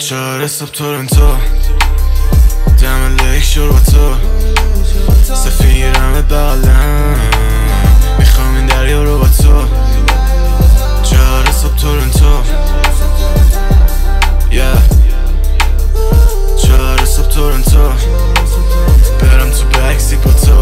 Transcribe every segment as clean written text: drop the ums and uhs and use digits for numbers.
4 صبح تورنتو دم لیک شور با تو سفیرم بغلم میخوام این دریا رو با تو 4 صبح تورنتو 4 صبح تورنتو برم تو بکسی با تو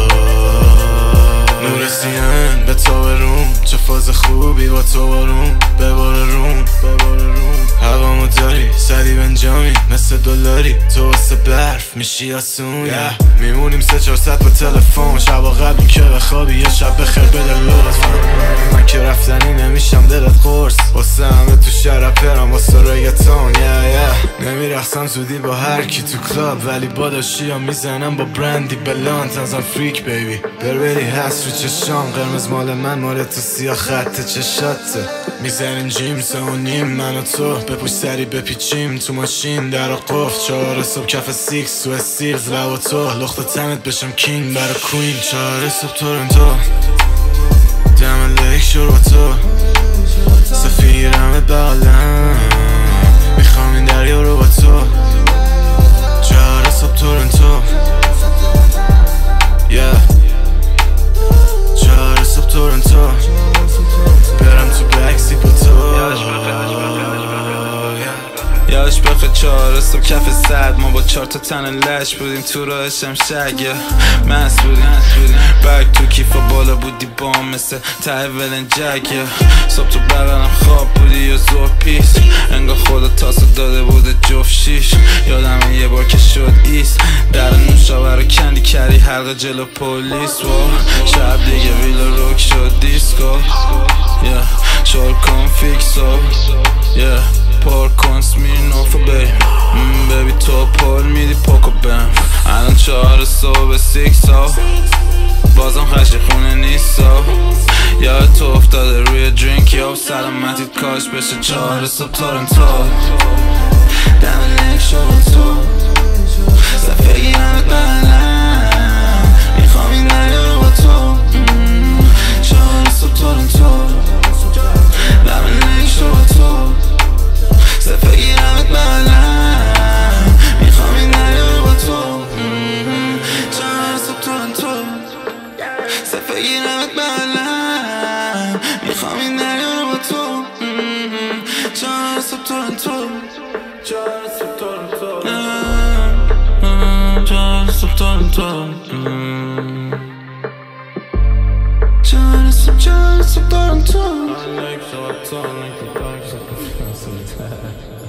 نور سیان به تو بروم چه فاز خوبی با تو بارون بباره روم هوامو داری سری بنجامی مثل دلاری تو واسه برف میشی آسون میمونیم 3-4 ساعت با تلفن شبا قبلی که بخوابی یه شب بخیر بده لطفا من که رفتنی نمیشم دلت قرص واسه همه تو شرپرم واسه ریگتون نمیرخصم زودی با هر کی تو کلاب ولی با داشتی هم میزنم با برندی بلانت ازم فریک بیبی بربری هست رو چشام قرمز مال من تو سیاه خط چشاته میزنیم جیم 3:30 من و تو بپوش سری بپیچیم تو ماشین در قفل 4 صبح کف سیکس تو استیلز لب و تو لخت تنت بشم کینگ برا کوین 4 صبح تورنتو دم لیک شور با تو سفیرم بغلم میخوام این دریا رو با تو 4 صبح تورنتو 4 صبح تورنتو برم تو بکسی با تو یادش بخیر 4 صبح کف سد ما با 4 تا تن لش بودیم تو راه شمشک مست بودیم بگ تو کیفا بالا بودی بام مثل ته ولنجک صبح تو بغلم خواب بودی یا زور پیس انگار خدا تاسو داده بوده جفت شیش یادم یه بار که شد ایست در نوشابه رو کندی کردی حلقه جلو پولیس و شب دیگه ویلا روک شد دیسکو شور کن فیکسو پر کن سمیرنوف بیبی تو پر میدی پاکو بم الان 4 صبح 6 بازم خشی خونه نیست یاد تو افتاده روی درینک یا سلامتیت کاش بشه 4 صبح تورنتو دم لیک شور تو صفحه گیرمت بغلم میخوام این دریا رو با تو 4 صبح تورنتو دم لیک شور تو صفحه گیرمت بغلم میخوام این دریا رو با تو 4 صبح تورنتو صفحه گیرمت بغلم میخوام این دریا رو با تو 4 صبح تورنتو 4 صبح تورنتو 4 صبح تورنتو 4 صبح تورنتو